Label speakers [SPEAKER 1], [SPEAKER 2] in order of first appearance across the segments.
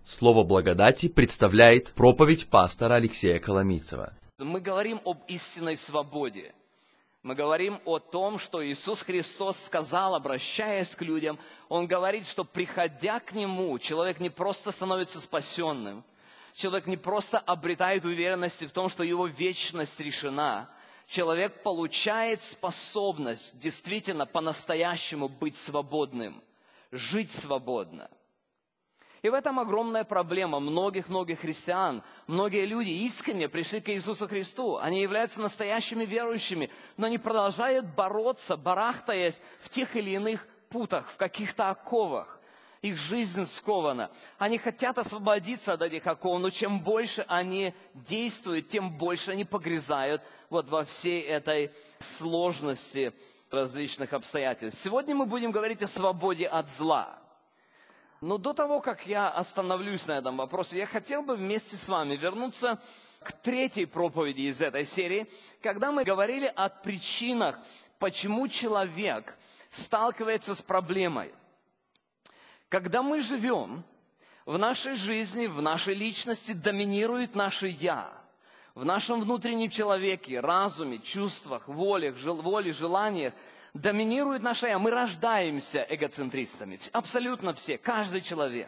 [SPEAKER 1] Слово благодати представляет проповедь пастора Алексея Коломийцева.
[SPEAKER 2] Мы говорим об истинной свободе. Мы говорим о том, что Иисус Христос сказал, обращаясь к людям, Он говорит, что приходя к Нему, человек не просто становится спасенным, человек не просто обретает уверенность в том, что его вечность решена. Человек получает способность действительно по-настоящему быть свободным, жить свободно. И в этом огромная проблема многих-многих христиан. Многие люди искренне пришли к Иисусу Христу. Они являются настоящими верующими, но они продолжают бороться, барахтаясь в тех или иных путах, в каких-то оковах. Их жизнь скована. Они хотят освободиться от этих оков, но чем больше они действуют, тем больше они погрязают вот во всей этой сложности различных обстоятельств. Сегодня мы будем говорить о свободе от зла. Но до того, как я остановлюсь на этом вопросе, я хотел бы вместе с вами вернуться к третьей проповеди из этой серии, когда мы говорили о причинах, почему человек сталкивается с проблемой. Когда мы живем, в нашей жизни, в нашей личности доминирует наше «я». В нашем внутреннем человеке, разуме, чувствах, воле, желаниях доминирует наше «я». Мы рождаемся эгоцентристами. Абсолютно все, каждый человек.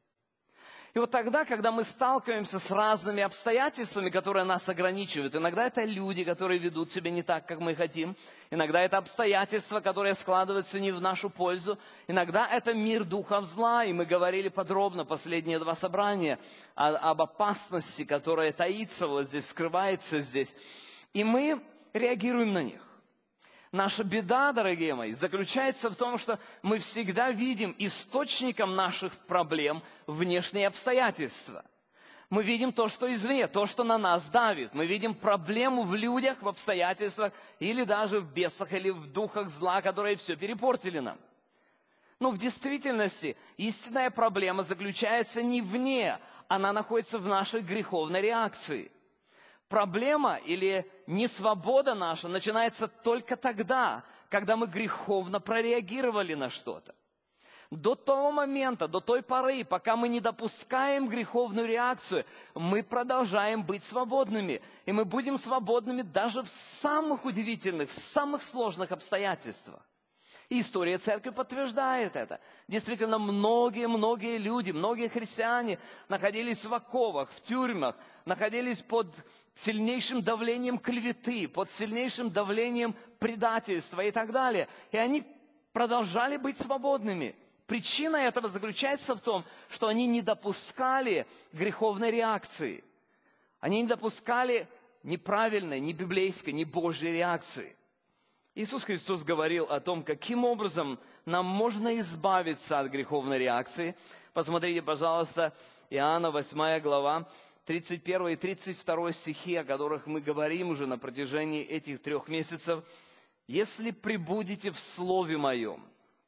[SPEAKER 2] И вот тогда, когда мы сталкиваемся с разными обстоятельствами, которые нас ограничивают, иногда это люди, которые ведут себя не так, как мы хотим, иногда это обстоятельства, которые складываются не в нашу пользу, иногда это мир духов зла, и мы говорили подробно последние 2 собрания об опасности, которая таится вот здесь, скрывается здесь, и мы реагируем на них. Наша беда, дорогие мои, заключается в том, что мы всегда видим источником наших проблем внешние обстоятельства. Мы видим то, что извне, то, что на нас давит. Мы видим проблему в людях, в обстоятельствах, или даже в бесах, или в духах зла, которые все перепортили нам. Но в действительности истинная проблема заключается не вне, она находится в нашей греховной реакции. Проблема или несвобода наша начинается только тогда, когда мы греховно прореагировали на что-то. До того момента, до той поры, пока мы не допускаем греховную реакцию, мы продолжаем быть свободными. И мы будем свободными даже в самых удивительных, в самых сложных обстоятельствах. И история церкви подтверждает это. Действительно, многие люди, многие христиане находились в оковах, в тюрьмах, находились под сильнейшим давлением клеветы, под сильнейшим давлением предательства и так далее. И они продолжали быть свободными. Причина этого заключается в том, что они не допускали греховной реакции. Они не допускали неправильной, не библейской, не Божьей реакции. Иисус Христос говорил о том, каким образом нам можно избавиться от греховной реакции. Посмотрите, пожалуйста, Иоанна 8 глава, 31 и 32 стихи, о которых мы говорим уже на протяжении этих 3 месяцев. «Если пребудете в Слове Моем,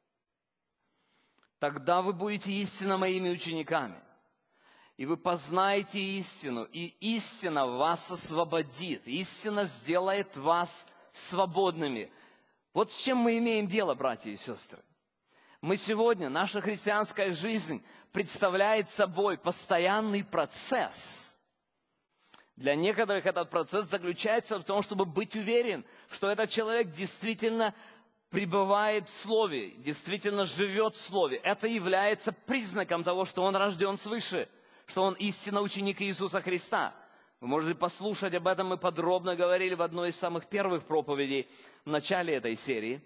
[SPEAKER 2] тогда вы будете истинно Моими учениками, и вы познаете истину, и истина вас освободит, истина сделает вас свободными». Вот с чем мы имеем дело, братья и сестры. Мы сегодня, наша христианская жизнь представляет собой постоянный процесс. Для некоторых этот процесс заключается в том, чтобы быть уверен, что этот человек действительно пребывает в Слове, действительно живет в Слове. Это является признаком того, что он рожден свыше, что он истинно ученик Иисуса Христа. Вы можете послушать об этом, мы подробно говорили в одной из самых первых проповедей в начале этой серии.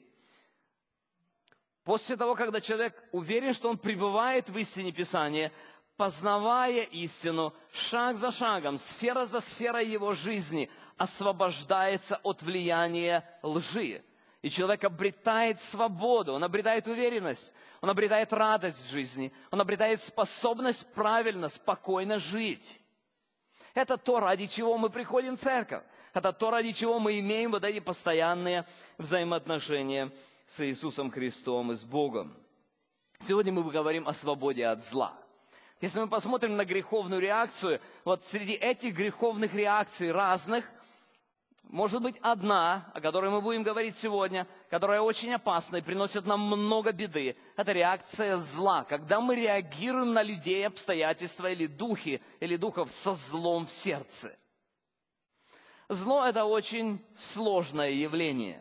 [SPEAKER 2] После того, когда человек уверен, что он пребывает в истине Писания, познавая истину, шаг за шагом, сфера за сферой его жизни освобождается от влияния лжи. И человек обретает свободу, он обретает уверенность, он обретает радость в жизни, он обретает способность правильно, спокойно жить. Это то, ради чего мы приходим в церковь. Это то, ради чего мы имеем вот эти постоянные взаимоотношения с Иисусом Христом и с Богом. Сегодня мы говорим о свободе от зла. Если мы посмотрим на греховную реакцию, вот среди этих греховных реакций разных, может быть, одна, о которой мы будем говорить сегодня, которая очень опасна и приносит нам много беды. Это реакция зла, когда мы реагируем на людей, обстоятельства или духов со злом в сердце. Зло – это очень сложное явление.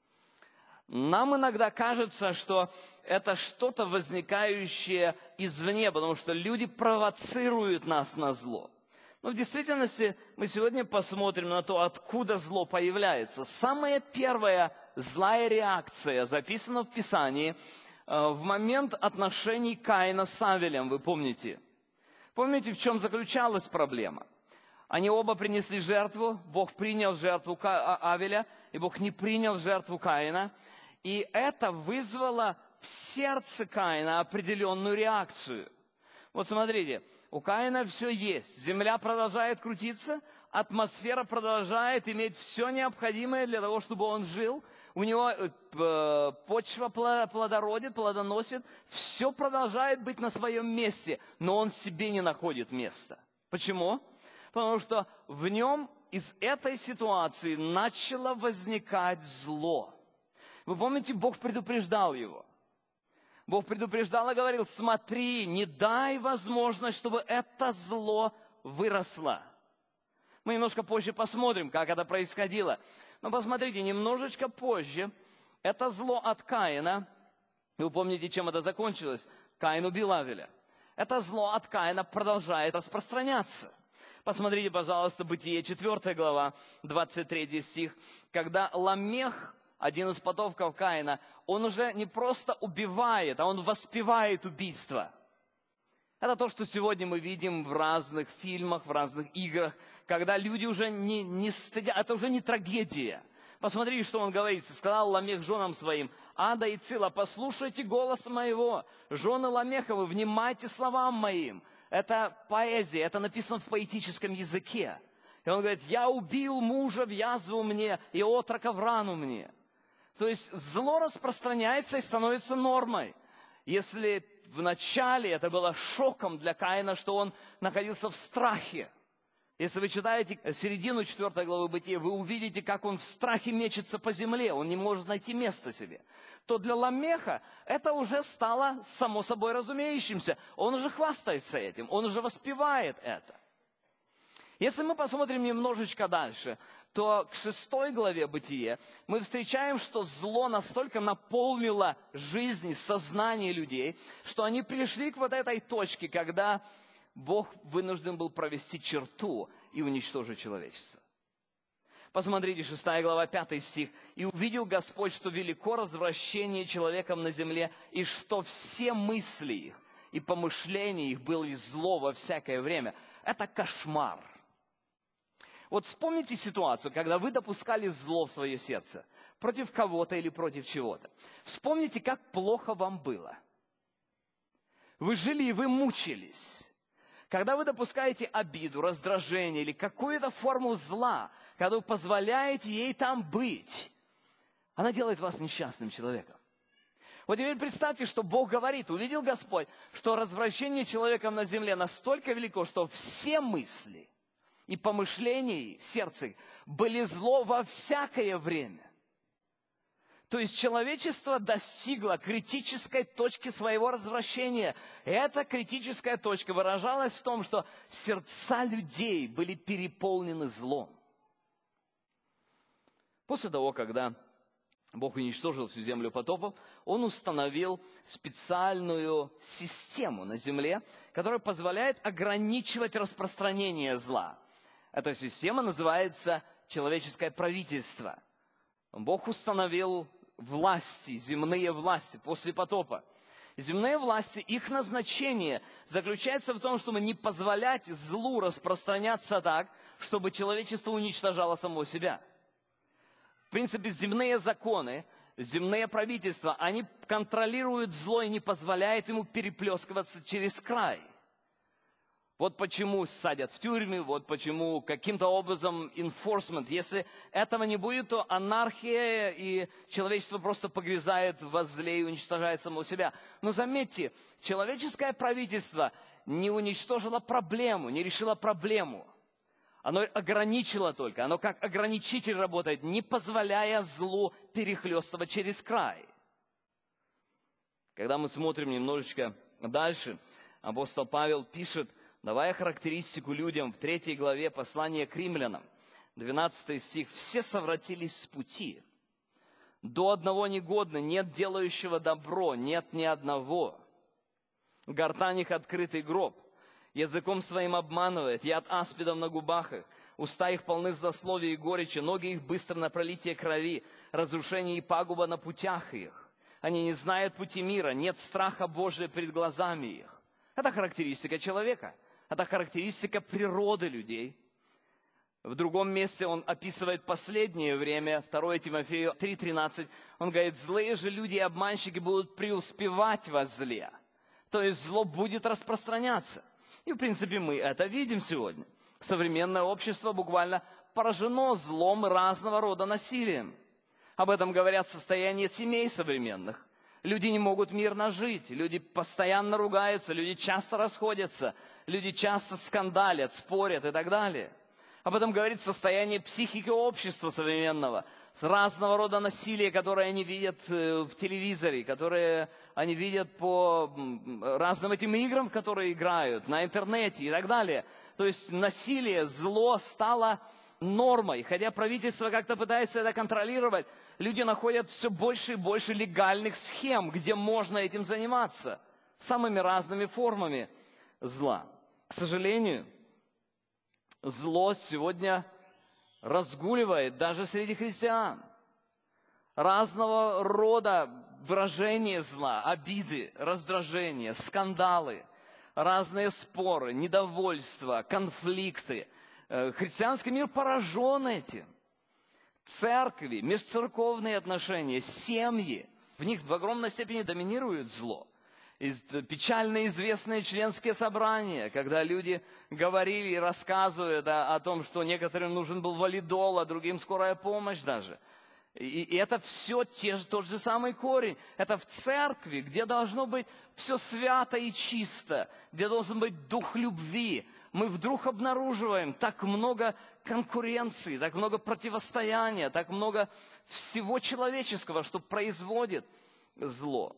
[SPEAKER 2] Нам иногда кажется, что это что-то возникающее извне, потому что люди провоцируют нас на зло. Но в действительности мы сегодня посмотрим на то, откуда зло появляется. Самая первая злая реакция записана в Писании в момент отношений Каина с Авелем, вы помните? Помните, в чем заключалась проблема? Они оба принесли жертву, Бог принял жертву Авеля, и Бог не принял жертву Каина. И это вызвало в сердце Каина определенную реакцию. Вот смотрите, у Каина все есть. Земля продолжает крутиться, атмосфера продолжает иметь все необходимое для того, чтобы он жил. У него почва плодородит, плодоносит. Все продолжает быть на своем месте, но он себе не находит места. Почему? Потому что в нем из этой ситуации начало возникать зло. Вы помните, Бог предупреждал его. Бог предупреждал и говорил: смотри, не дай возможность, чтобы это зло выросло. Мы немножко позже посмотрим, как это происходило. Но посмотрите, немножечко позже это зло от Каина, вы помните, чем это закончилось? Каин убил Авеля. Это зло от Каина продолжает распространяться. Посмотрите, пожалуйста, Бытие 4 глава, 23 стих. Когда Ламех, один из потомков Каина, он уже не просто убивает, а он воспевает убийство. Это то, что сегодня мы видим в разных фильмах, в разных играх, когда люди уже не стыдят, это уже не трагедия. Посмотрите, что он говорит. Сказал Ламех женам своим: Ада и Цила, послушайте голос моего. Жены Ламеховы, внимайте словам моим. Это поэзия, это написано в поэтическом языке. И он говорит: я убил мужа в язву мне, и отрока в рану мне. То есть зло распространяется и становится нормой. Если вначале это было шоком для Каина, что он находился в страхе. Если вы читаете середину 4 главы Бытия, вы увидите, как он в страхе мечется по земле, он не может найти места себе. То для Ламеха это уже стало само собой разумеющимся. Он уже хвастается этим, он уже воспевает это. Если мы посмотрим немножечко дальше, то к 6 главе Бытия мы встречаем, что зло настолько наполнило жизнь, сознание людей, что они пришли к вот этой точке, когда Бог вынужден был провести черту и уничтожить человечество. Посмотрите, 6 глава, 5 стих. «И увидел Господь, что велико развращение человеком на земле, и что все мысли их и помышления их были зло во всякое время». Это кошмар. Вот вспомните ситуацию, когда вы допускали зло в свое сердце. Против кого-то или против чего-то. Вспомните, как плохо вам было. Вы жили и вы мучились. Когда вы допускаете обиду, раздражение или какую-то форму зла, когда вы позволяете ей там быть, она делает вас несчастным человеком. Вот теперь представьте, что Бог говорит: увидел Господь, что развращение человеком на земле настолько велико, что все мысли и помышления сердца были зло во всякое время. То есть человечество достигло критической точки своего развращения. И эта критическая точка выражалась в том, что сердца людей были переполнены злом. После того, когда Бог уничтожил всю землю потопом, Он установил специальную систему на земле, которая позволяет ограничивать распространение зла. Эта система называется человеческое правительство. Бог установил власти, земные власти после потопа. Земные власти, их назначение заключается в том, чтобы не позволять злу распространяться так, чтобы человечество уничтожало само себя. В принципе, земные законы, земные правительства, они контролируют зло и не позволяют ему переплескиваться через край. Вот почему садят в тюрьмы, вот почему каким-то образом enforcement. Если этого не будет, то анархия и человечество просто погрязает во зле и уничтожает само себя. Но заметьте, человеческое правительство не уничтожило проблему, не решило проблему. Оно ограничило только, оно как ограничитель работает, не позволяя злу перехлестывать через край. Когда мы смотрим немножечко дальше, апостол Павел пишет, давая характеристику людям в 3 главе послания к римлянам, 12 стих, «Все совратились с пути. До одного негодно, нет делающего добро, нет ни одного. Гортань их открытый гроб, языком своим обманывает, яд аспидов на губах их, уста их полны злословия и горечи, ноги их быстро на пролитие крови, разрушение и пагуба на путях их. Они не знают пути мира, нет страха Божия перед глазами их». Это характеристика человека, это характеристика природы людей. В другом месте он описывает последнее время, 2 Тимофею 3:13, он говорит, «Злые же люди и обманщики будут преуспевать во зле». То есть зло будет распространяться. И, в принципе, мы это видим сегодня. Современное общество буквально поражено злом и разного рода насилием. Об этом говорят состояния семей современных. Люди не могут мирно жить, люди постоянно ругаются, люди часто расходятся, люди часто скандалят, спорят и так далее. Об этом говорит состояние психики общества современного, разного рода насилия, которое они видят в телевизоре, которые они видят по разным этим играм, которые играют, на интернете и так далее. То есть насилие, зло стало нормой. Хотя правительство как-то пытается это контролировать, люди находят все больше и больше легальных схем, где можно этим заниматься, самыми разными формами зла. К сожалению, зло сегодня разгуливает даже среди христиан. Разного рода выражения зла, обиды, раздражения, скандалы, разные споры, недовольства, конфликты. Христианский мир поражен этим. Церкви, межцерковные отношения, семьи, в них в огромной степени доминирует зло. Печально известные членские собрания, когда люди говорили и рассказывают о том, что некоторым нужен был валидол, а другим скорая помощь даже. И это все тот же самый корень. Это в церкви, где должно быть все свято и чисто, где должен быть дух любви. Мы вдруг обнаруживаем так много конкуренции, так много противостояния, так много всего человеческого, что производит зло.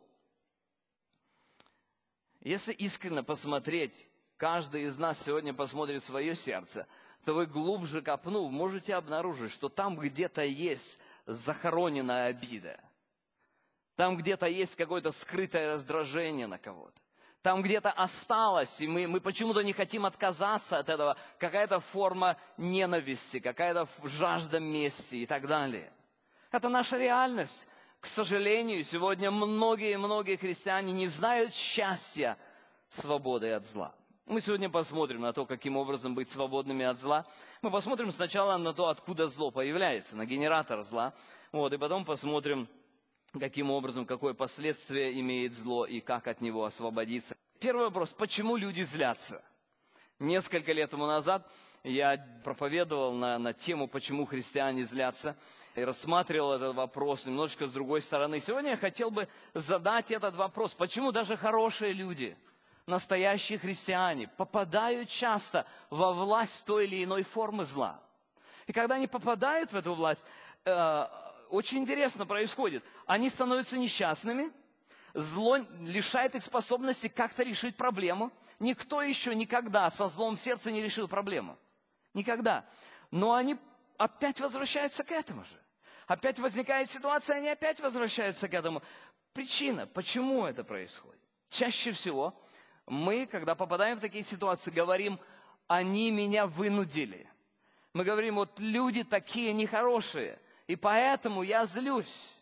[SPEAKER 2] Если искренне посмотреть, каждый из нас сегодня посмотрит свое сердце, то вы глубже копнув, можете обнаружить, что там где-то есть захороненная обида. Там где-то есть какое-то скрытое раздражение на кого-то. Там где-то осталось, и мы почему-то не хотим отказаться от этого, какая-то форма ненависти, какая-то жажда мести и так далее. Это наша реальность. К сожалению, сегодня многие христиане не знают счастья свободы от зла. Мы сегодня посмотрим на то, каким образом быть свободными от зла. Мы посмотрим сначала на то, откуда зло появляется, на генератор зла. И потом посмотрим, каким образом, какое последствие имеет зло и как от него освободиться. Первый вопрос, почему люди злятся? Несколько лет тому назад я проповедовал на тему, почему христиане злятся, и рассматривал этот вопрос немножечко с другой стороны. Сегодня я хотел бы задать этот вопрос, почему даже хорошие люди, настоящие христиане, попадают часто во власть той или иной формы зла. И когда они попадают в эту власть, очень интересно происходит. Они становятся несчастными, зло лишает их способности как-то решить проблему. Никто еще никогда со злом в сердце не решил проблему. Никогда. Но они опять возвращаются к этому же. Опять возникает ситуация, они опять возвращаются к этому. Причина, почему это происходит? Чаще всего мы, когда попадаем в такие ситуации, говорим, они меня вынудили. Мы говорим, вот люди такие нехорошие, и поэтому я злюсь.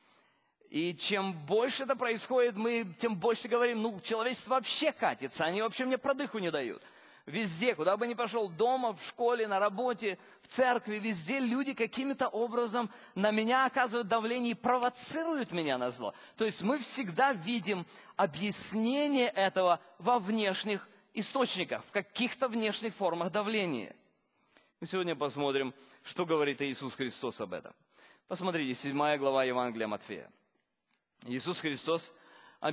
[SPEAKER 2] И чем больше это происходит, мы тем больше говорим, человечество вообще катится, они вообще мне продыху не дают. Везде, куда бы ни пошел, дома, в школе, на работе, в церкви, везде люди каким-то образом на меня оказывают давление и провоцируют меня на зло. То есть мы всегда видим объяснение этого во внешних источниках, в каких-то внешних формах давления. Мы сегодня посмотрим, что говорит Иисус Христос об этом. Посмотрите, 7 глава Евангелия Матфея. Иисус Христос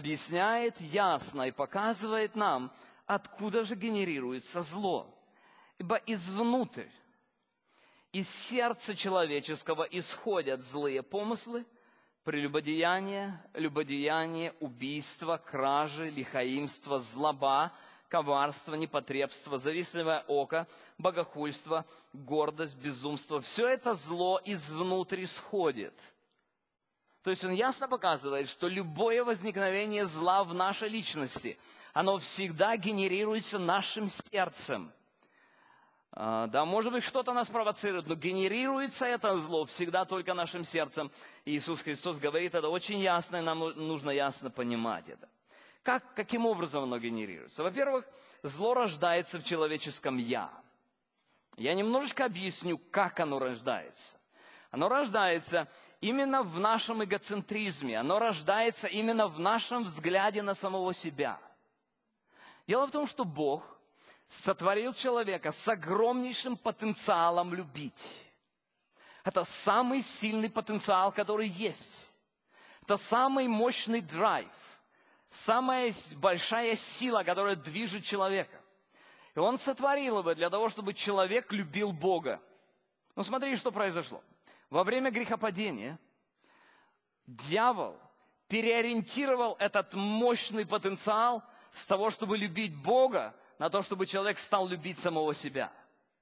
[SPEAKER 2] объясняет ясно и показывает нам, откуда же генерируется зло. Ибо извнутрь, из сердца человеческого исходят злые помыслы, прелюбодеяние, любодеяние, убийство, кражи, лихаимство, злоба, коварство, непотребство, завистливое око, богохульство, гордость, безумство. Все это зло извнутрь исходит. То есть он ясно показывает, что любое возникновение зла в нашей личности, оно всегда генерируется нашим сердцем. Да, может быть, что-то нас провоцирует, но генерируется это зло всегда только нашим сердцем. И Иисус Христос говорит это очень ясно, и нам нужно ясно понимать это. Каким образом оно генерируется? Во-первых, зло рождается в человеческом «я». Я немножечко объясню, как оно рождается. Оно рождается именно в нашем эгоцентризме, оно рождается именно в нашем взгляде на самого себя. Дело в том, что Бог сотворил человека с огромнейшим потенциалом любить. Это самый сильный потенциал, который есть. Это самый мощный драйв, самая большая сила, которая движет человека. И Он сотворил его для того, чтобы человек любил Бога. Ну, смотри, что произошло. Во время грехопадения дьявол переориентировал этот мощный потенциал с того, чтобы любить Бога, на то, чтобы человек стал любить самого себя.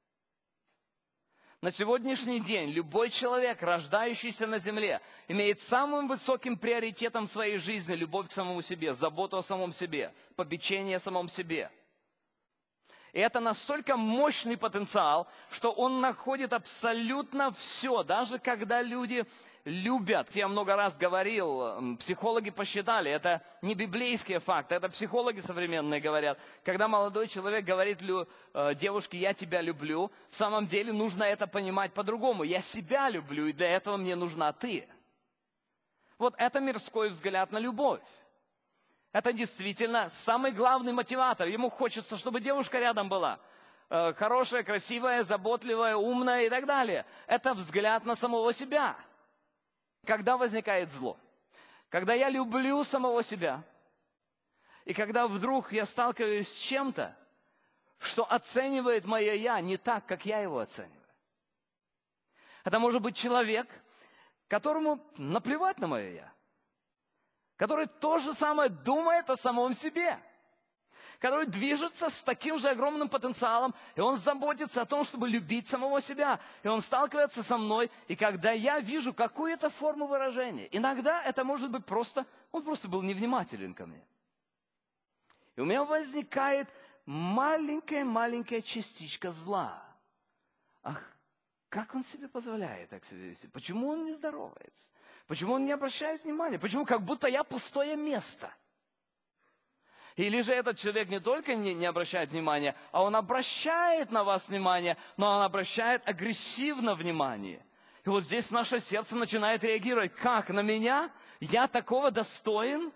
[SPEAKER 2] На сегодняшний день любой человек, рождающийся на земле, имеет самым высоким приоритетом в своей жизни любовь к самому себе, заботу о самом себе, попечение о самом себе. И это настолько мощный потенциал, что он находит абсолютно все, даже когда люди любят. Я много раз говорил, психологи посчитали, это не библейские факты, это психологи современные говорят. Когда молодой человек говорит девушке «я тебя люблю», в самом деле нужно это понимать по-другому. Я себя люблю, и для этого мне нужна ты. Вот это мирской взгляд на любовь. Это действительно самый главный мотиватор. Ему хочется, чтобы девушка рядом была. Хорошая, красивая, заботливая, умная и так далее. Это взгляд на самого себя. Когда возникает зло? Когда я люблю самого себя, и когда вдруг я сталкиваюсь с чем-то, что оценивает мое «я» не так, как я его оцениваю. Это может быть человек, которому наплевать на мое «я», который то же самое думает о самом себе, который движется с таким же огромным потенциалом, и он заботится о том, чтобы любить самого себя. И он сталкивается со мной, и когда я вижу какую-то форму выражения, иногда это может быть он просто был невнимателен ко мне. И у меня возникает маленькая частичка зла. Ах, как он себе позволяет так себя вести? Почему он не здоровается? Почему он не обращает внимания? Почему как будто я пустое место? Или же этот человек не только не обращает внимания, а он обращает на вас внимание, но он обращает агрессивно внимание. И вот здесь наше сердце начинает реагировать. Как? На меня? Я такого достоин?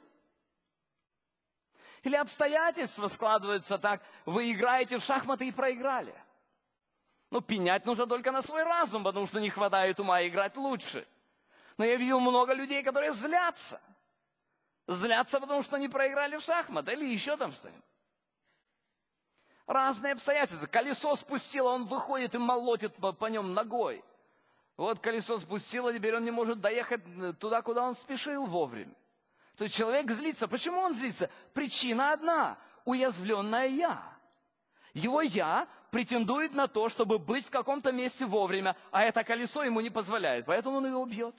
[SPEAKER 2] Или обстоятельства складываются так, вы играете в шахматы и проиграли. Пенять нужно только на свой разум, потому что не хватает ума играть лучше. Но я видел много людей, которые злятся. Злятся, потому что они проиграли в шахматы или еще там что-нибудь. Разные обстоятельства. Колесо спустило, он выходит и молотит по нем ногой. Вот колесо спустило, теперь он не может доехать туда, куда он спешил вовремя. То есть человек злится. Почему он злится? Причина одна – уязвленное «я». Его «я» претендует на то, чтобы быть в каком-то месте вовремя, а это колесо ему не позволяет, поэтому он его бьет.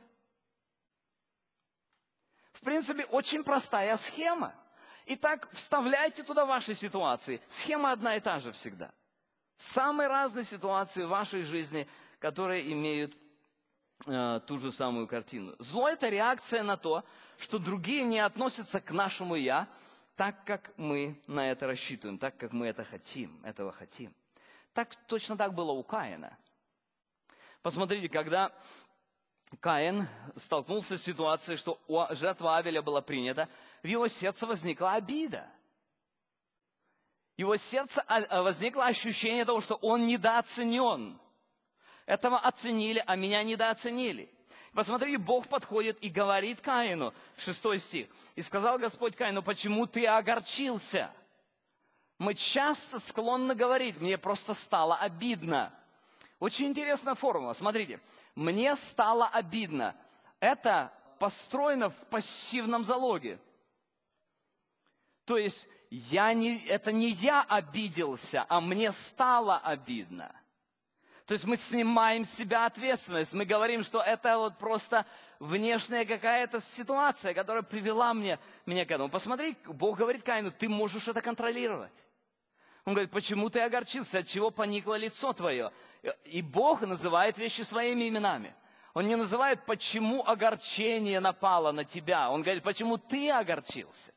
[SPEAKER 2] В принципе, очень простая схема. Итак, вставляйте туда ваши ситуации. Схема одна и та же всегда. Самые разные ситуации в вашей жизни, которые имеют ту же самую картину. Зло – это реакция на то, что другие не относятся к нашему «я», так, как мы на это рассчитываем, так, как мы этого хотим. Точно так было у Каина. Посмотрите, когда Каин столкнулся с ситуацией, что жертва Авеля была принята, в его сердце возникла обида. В его сердце возникло ощущение того, что он недооценен. Этого оценили, а меня недооценили. Посмотрите, Бог подходит и говорит Каину, 6 стих. «И сказал Господь Каину, почему ты огорчился? мы часто склонны говорить: мне просто стало обидно. Очень интересная формула. Смотрите, мне стало обидно. Это построено в пассивном залоге. То есть это не я обиделся, а мне стало обидно. То есть мы снимаем с себя ответственность. Мы говорим, что это вот просто внешняя какая-то ситуация, которая привела меня к этому. Посмотри, Бог говорит Каину: ты можешь это контролировать. Он говорит: почему ты огорчился, от чего поникло лицо твое? И Бог называет вещи своими именами. Он не называет, почему огорчение напало на тебя. Он говорит, почему ты огорчился.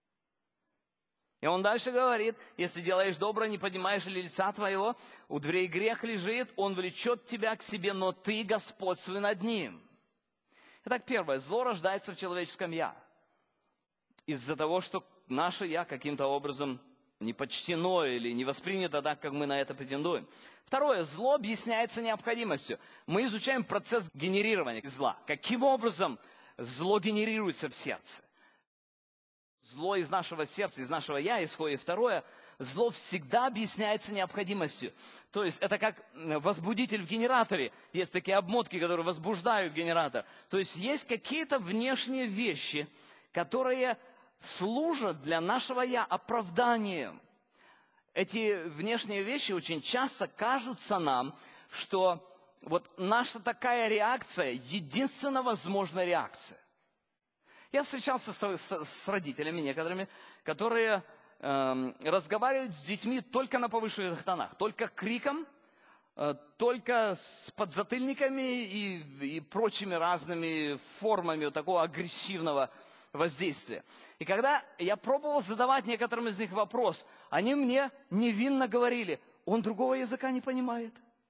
[SPEAKER 2] И он дальше говорит: если делаешь добро, не поднимаешь ли лица твоего, у дверей грех лежит, он влечет тебя к себе, но ты господствуй над ним. Итак, первое, зло рождается в человеческом «я». Из-за того, что наше «я» каким-то образом не почтено или не воспринято так, как мы на это претендуем. Второе, зло объясняется необходимостью. Мы изучаем процесс генерирования зла. Каким образом зло генерируется в сердце? Зло из нашего сердца, из нашего «я» исходит. Второе, зло всегда объясняется необходимостью. То есть это как возбудитель в генераторе. Есть такие обмотки, которые возбуждают генератор. То есть есть какие-то внешние вещи, которые служат для нашего «я» оправданием. Эти внешние вещи очень часто кажутся нам, что вот наша такая реакция – единственно возможная реакция. Я встречался с родителями некоторыми, которые разговаривают с детьми только на повышенных тонах, только криком, только с подзатыльниками и прочими разными формами такого агрессивного воздействия. И когда я пробовал задавать некоторым из них вопрос, они мне невинно говорили: он другого языка не понимает.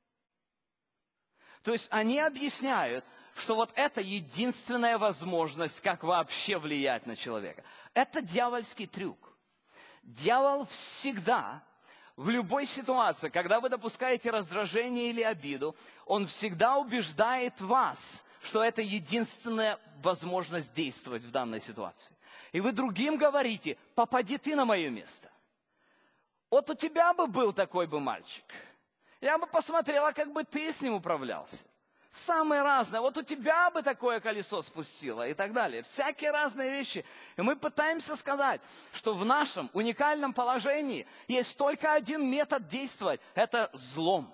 [SPEAKER 2] То есть они объясняют, что вот это единственная возможность, как вообще влиять на человека. Это дьявольский трюк. Дьявол всегда, в любой ситуации, когда вы допускаете раздражение или обиду, он всегда убеждает вас, что это единственная возможность действовать в данной ситуации. И вы другим говорите: попади ты на мое место. Вот у тебя бы был такой бы мальчик. Я бы посмотрела, как бы ты с ним управлялся. Самые разные. Вот у тебя бы такое колесо спустило и так далее. Всякие разные вещи. И мы пытаемся сказать, что в нашем уникальном положении есть только один метод действовать. Это злом.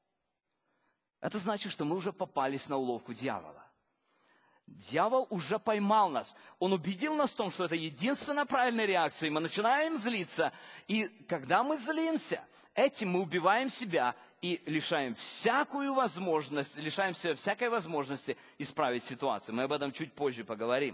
[SPEAKER 2] Это значит, что мы уже попались на уловку дьявола. Дьявол уже поймал нас. Он убедил нас в том, что это единственная правильная реакция. И мы начинаем злиться. И когда мы злимся, этим мы убиваем себя и лишаем всякую возможность, лишаемся всякой возможности исправить ситуацию. Мы об этом чуть позже поговорим.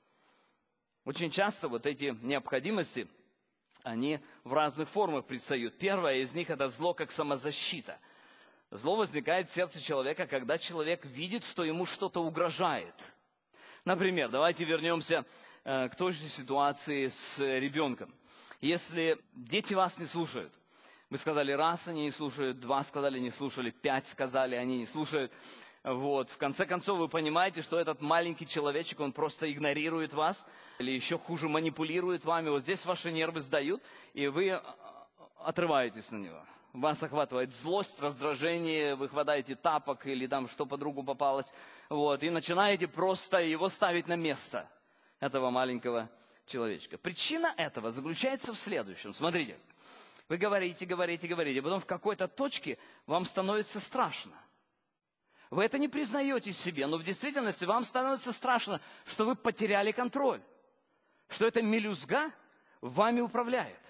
[SPEAKER 2] Очень часто вот эти необходимости, они в разных формах предстают. Первое из них – это зло как самозащита. Зло возникает в сердце человека, когда человек видит, что ему что-то угрожает. Например, давайте вернемся к той же ситуации с ребенком. Если дети вас не слушают, вы сказали раз, они не слушают, 2 сказали, не слушали, 5 сказали, они не слушают. Вот. В конце концов, вы понимаете, что этот маленький человечек, он просто игнорирует вас, или еще хуже, манипулирует вами. Вот здесь ваши нервы сдают, и вы отрываетесь на него. Вас охватывает злость, раздражение, вы хватаете тапок или там что под руку попалось, вот, и начинаете просто его ставить на место, этого маленького человечка. Причина этого заключается в следующем. Смотрите. Вы говорите, потом в какой-то точке вам становится страшно. Вы это не признаете себе, но в действительности вам становится страшно, что вы потеряли контроль, что эта мелюзга вами управляет.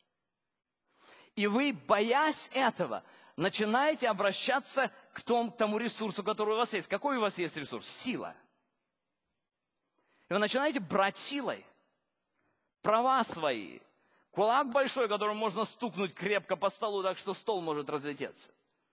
[SPEAKER 2] И вы, боясь этого, начинаете обращаться к тому ресурсу, который у вас есть. Какой у вас есть ресурс? Сила. И вы начинаете брать силой права свои. Кулак большой, которым можно стукнуть крепко по столу, так что стол может разлететься.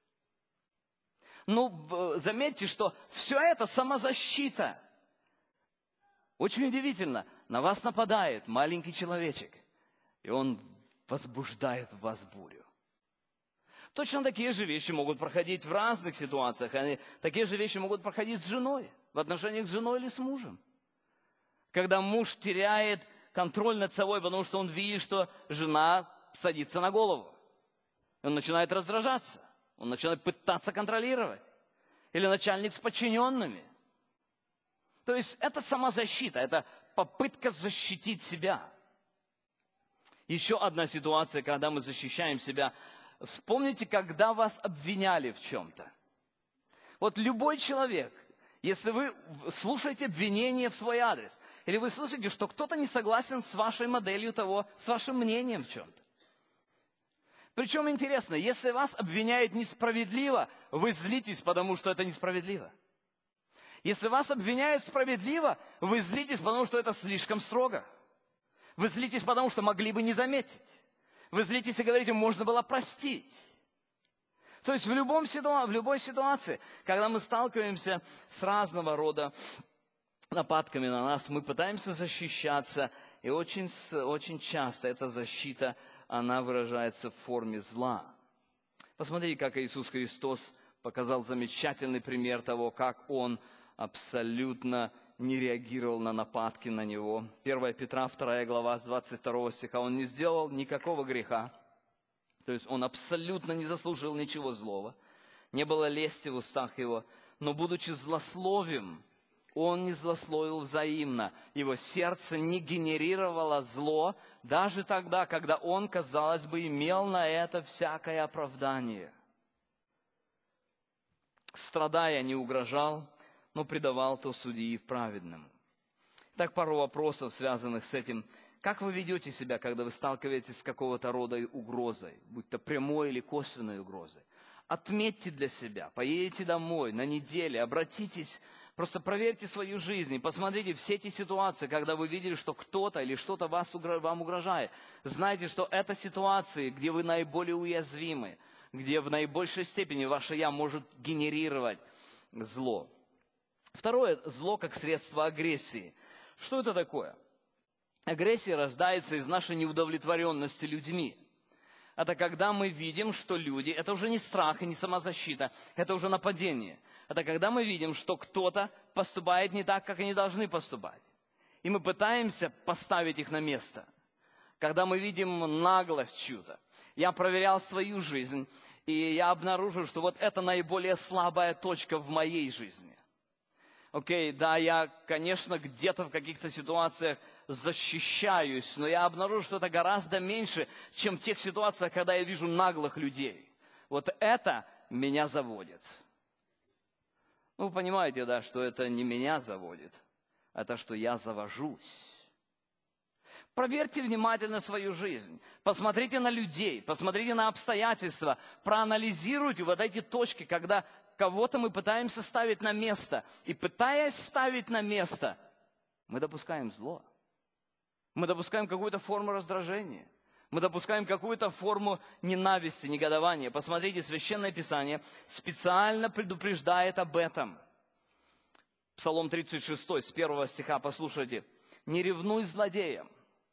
[SPEAKER 2] Ну, заметьте, что все это самозащита. Очень удивительно. На вас нападает маленький человечек, и он возбуждает в вас бурю. Точно такие же вещи могут проходить в разных ситуациях. Такие же вещи могут проходить с женой, в отношениях с женой или с мужем. Когда муж теряет контроль над собой, потому что он видит, что жена садится на голову. Он начинает раздражаться. Он начинает пытаться контролировать. Или начальник с подчиненными. То есть это самозащита, это попытка защитить себя. Еще одна ситуация, когда мы защищаем себя. Вспомните, когда вас обвиняли в чем-то. Вот любой человек, если вы слушаете обвинение в свой адрес, или вы слышите, что кто-то не согласен с вашей моделью того, с вашим мнением в чем-то. Причем интересно, если вас обвиняют несправедливо, вы злитесь, потому что это несправедливо. Если вас обвиняют справедливо, вы злитесь, потому что это слишком строго. Вы злитесь, потому что могли бы не заметить. Вы злитесь и говорите, можно было простить. То есть в любой ситуации, когда мы сталкиваемся с разного рода нападками на нас, мы пытаемся защищаться, и очень часто эта защита, она выражается в форме зла. Посмотрите, как Иисус Христос показал замечательный пример того, как Он абсолютно не реагировал на нападки на Него. 1 Петра, 2 глава, с 22 стиха. Он не сделал никакого греха. То есть Он абсолютно не заслужил ничего злого. Не было лести в устах Его. Но, будучи злословим, Он не злословил взаимно. Его сердце не генерировало зло, даже тогда, когда Он, казалось бы, имел на это всякое оправдание. Страдая, не угрожал, но предавал то судьи праведному. Так, пару вопросов, связанных с этим. Как вы ведете себя, когда вы сталкиваетесь с какого-то рода угрозой, будь то прямой или косвенной угрозой? Отметьте для себя, поедете домой на неделе, обратитесь, просто проверьте свою жизнь и посмотрите все эти ситуации, когда вы видели, что кто-то или что-то вам угрожает. Знайте, что это ситуации, где вы наиболее уязвимы, где в наибольшей степени ваше «я» может генерировать зло. Второе, зло как средство агрессии. Что это такое? Агрессия рождается из нашей неудовлетворенности людьми. Это когда мы видим, что люди, это уже не страх и не самозащита, это уже нападение. Это когда мы видим, что кто-то поступает не так, как они должны поступать. И мы пытаемся поставить их на место. Когда мы видим наглость чью-то. Я проверял свою жизнь, и я обнаружил, что вот это наиболее слабая точка в моей жизни. Окей, да, я, конечно, где-то в каких-то ситуациях защищаюсь, но я обнаружил, что это гораздо меньше, чем в тех ситуациях, когда я вижу наглых людей. Вот это меня заводит. Ну, вы понимаете, да, что это не меня заводит, а то, что я завожусь. Проверьте внимательно свою жизнь. Посмотрите на людей, посмотрите на обстоятельства, проанализируйте вот эти точки, когда кого-то мы пытаемся ставить на место. И пытаясь ставить на место, мы допускаем зло. Мы допускаем какую-то форму раздражения. Мы допускаем какую-то форму ненависти, негодования. Посмотрите, Священное Писание специально предупреждает об этом. Псалом 36, с 1 стиха, послушайте. «Не ревнуй злодеям».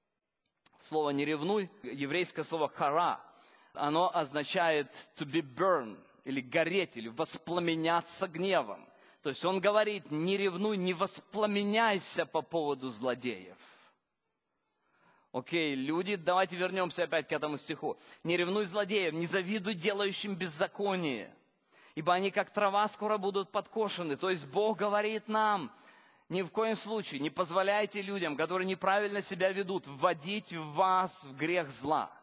[SPEAKER 2] Слово «не ревнуй», еврейское слово «хара», оно означает to be burned, или гореть, или воспламеняться гневом. То есть он говорит, не ревнуй, не воспламеняйся по поводу злодеев. Окей, люди, давайте вернемся опять к этому стиху. Не ревнуй злодеев, не завидуй делающим беззаконие, ибо они как трава скоро будут подкошены. То есть Бог говорит нам, ни в коем случае не позволяйте людям, которые неправильно себя ведут, вводить вас в грех зла.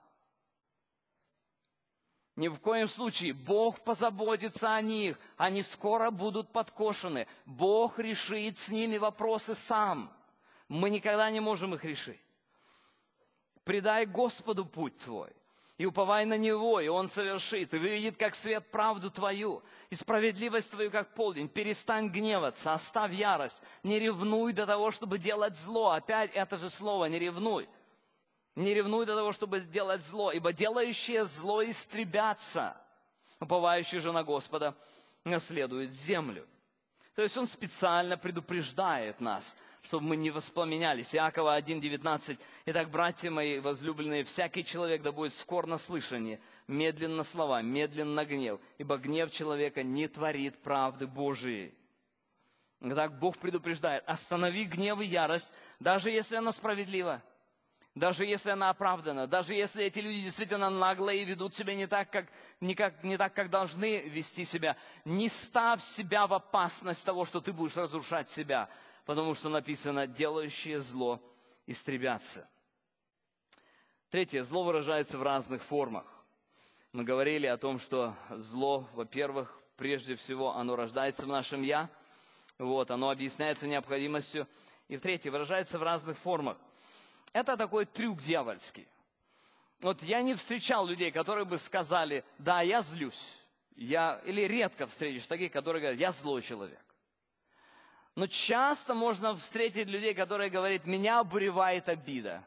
[SPEAKER 2] Ни в коем случае. Бог позаботится о них. Они скоро будут подкошены. Бог решит с ними вопросы сам. Мы никогда не можем их решить. Предай Господу путь твой. И уповай на Него, и Он совершит. И выведет, как свет, правду твою. И справедливость твою, как полдень. Перестань гневаться, оставь ярость. Не ревнуй до того, чтобы делать зло. Опять это же слово, не ревнуй. Не ревнуй до того, чтобы сделать зло, ибо делающие зло истребятся. Уповающий же на Господа наследует землю. То есть Он специально предупреждает нас, чтобы мы не воспламенялись. Иакова 1:19. Итак, братья мои возлюбленные, всякий человек да будет скор на слышание, медлен на слова, медлен на гнев, ибо гнев человека не творит правды Божией. Итак, Бог предупреждает, останови гнев и ярость, даже если она справедлива. Даже если она оправдана, даже если эти люди действительно наглые и ведут себя не так, как должны вести себя, не ставь себя в опасность того, что ты будешь разрушать себя, потому что написано: делающие зло истребятся. Третье. Зло выражается в разных формах. Мы говорили о том, что зло, во-первых, прежде всего, оно рождается в нашем «я», оно объясняется необходимостью, и в-третьих, выражается в разных формах. Это такой трюк дьявольский. Я не встречал людей, которые бы сказали: да, я злюсь. Или редко встретишь таких, которые говорят: я злой человек. Но часто можно встретить людей, которые говорят: меня обуревает обида.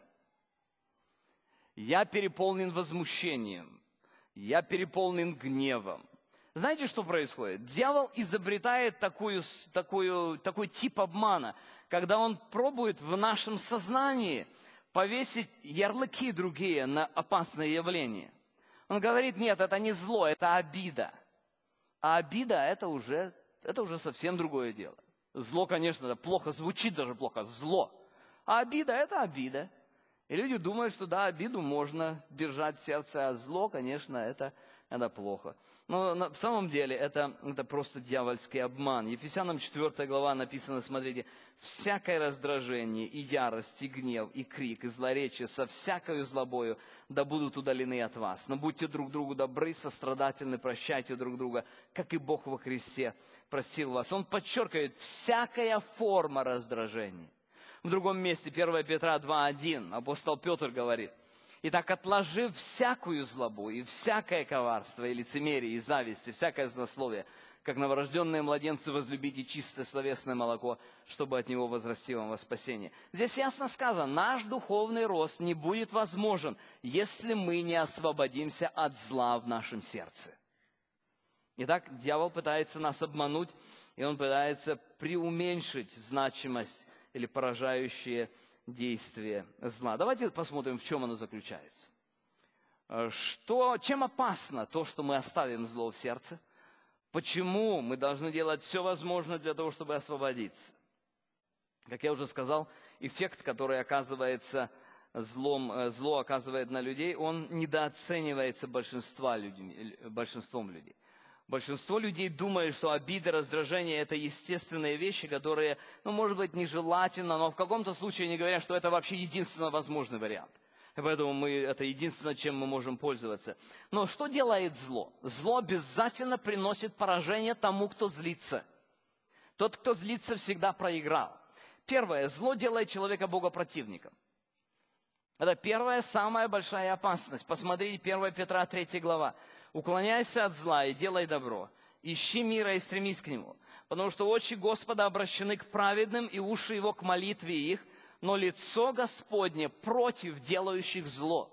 [SPEAKER 2] Я переполнен возмущением. Я переполнен гневом. Знаете, что происходит? Дьявол изобретает такой тип обмана, когда он пробует в нашем сознании повесить ярлыки другие на опасные явления. Он говорит: нет, это не зло, это обида. А обида – это уже совсем другое дело. Зло, конечно, это плохо звучит, даже плохо, зло. А обида – это обида. И люди думают, что да, обиду можно держать в сердце, а зло, конечно, это плохо. Но на самом деле это просто дьявольский обман. Ефесянам 4 глава написано, смотрите: «Всякое раздражение, и ярость, и гнев, и крик, и злоречие со всякою злобою да будут удалены от вас. Но будьте друг другу добры, сострадательны, прощайте друг друга, как и Бог во Христе просил вас». Он подчеркивает: всякая форма раздражения. В другом месте, 1 Петра 2:1, апостол Петр говорит: «Итак, отложив всякую злобу и всякое коварство, и лицемерие, и зависть, и всякое злословие, как новорожденные младенцы возлюбите чистое словесное молоко, чтобы от него возрасти вам во спасение». Здесь ясно сказано: наш духовный рост не будет возможен, если мы не освободимся от зла в нашем сердце. Итак, дьявол пытается нас обмануть, и он пытается преуменьшить значимость или поражающее действие зла. Давайте посмотрим, в чем оно заключается. Чем опасно то, что мы оставим зло в сердце? Почему мы должны делать все возможное для того, чтобы освободиться? Как я уже сказал, эффект, который оказывается зло оказывает на людей, он недооценивается большинством людей. Большинство людей думает, что обида, раздражение – это естественные вещи, которые, может быть, нежелательно, но в каком-то случае они говорят, что это вообще единственно возможный вариант. И поэтому это единственное, чем мы можем пользоваться. Но что делает зло? Зло обязательно приносит поражение тому, кто злится. Тот, кто злится, всегда проиграл. Первое, зло делает человека богопротивником. Это первая, самая большая опасность. Посмотрите, 1 Петра 3 глава. «Уклоняйся от зла и делай добро, ищи мира и стремись к нему, потому что очи Господа обращены к праведным, и уши его к молитве их, но лицо Господне против делающих зло».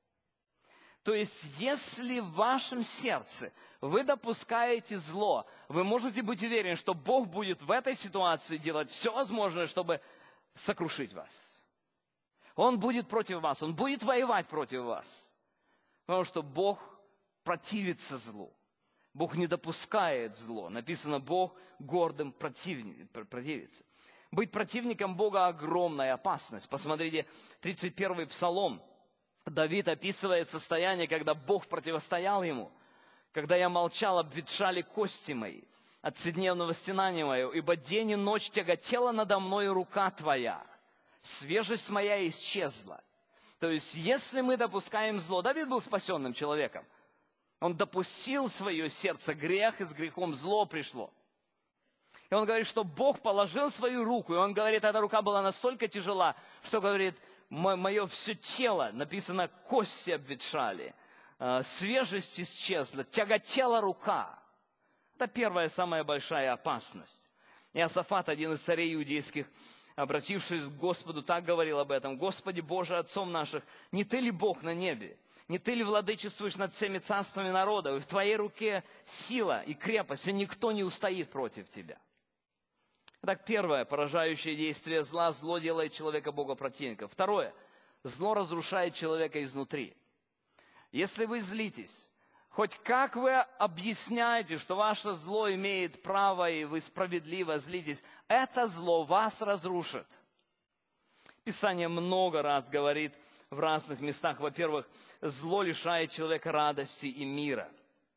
[SPEAKER 2] То есть, если в вашем сердце вы допускаете зло, вы можете быть уверены, что Бог будет в этой ситуации делать все возможное, чтобы сокрушить вас. Он будет против вас, Он будет воевать против вас, потому что Бог противится злу. Бог не допускает зло. Написано: Бог гордым противится. Быть противником Бога – огромная опасность. Посмотрите, 31-й Псалом. Давид описывает состояние, когда Бог противостоял ему. «Когда я молчал, обветшали кости мои от вседневного стенания моего, ибо день и ночь тяготела надо мною рука твоя, свежесть моя исчезла». То есть, если мы допускаем зло, Давид был спасенным человеком. Он допустил в свое сердце грех, и с грехом зло пришло. И он говорит, что Бог положил свою руку, и он говорит, эта рука была настолько тяжела, что, говорит, мое все тело, написано, кости обветшали, свежесть исчезла, тяготела рука. Это первая, самая большая опасность. Иосафат, один из царей иудейских, обратившись к Господу, так говорил об этом: «Господи Боже, отцов наших, не Ты ли Бог на небе? Не Ты ли владычествуешь над всеми царствами народа? И в Твоей руке сила и крепость, и никто не устоит против Тебя». Итак, первое, поражающее действие зла. Зло делает человека богопротивником. Второе, зло разрушает человека изнутри. Если вы злитесь, хоть как вы объясняете, что ваше зло имеет право, и вы справедливо злитесь, это зло вас разрушит. Писание много раз говорит в разных местах. Во-первых, зло лишает человека радости и мира.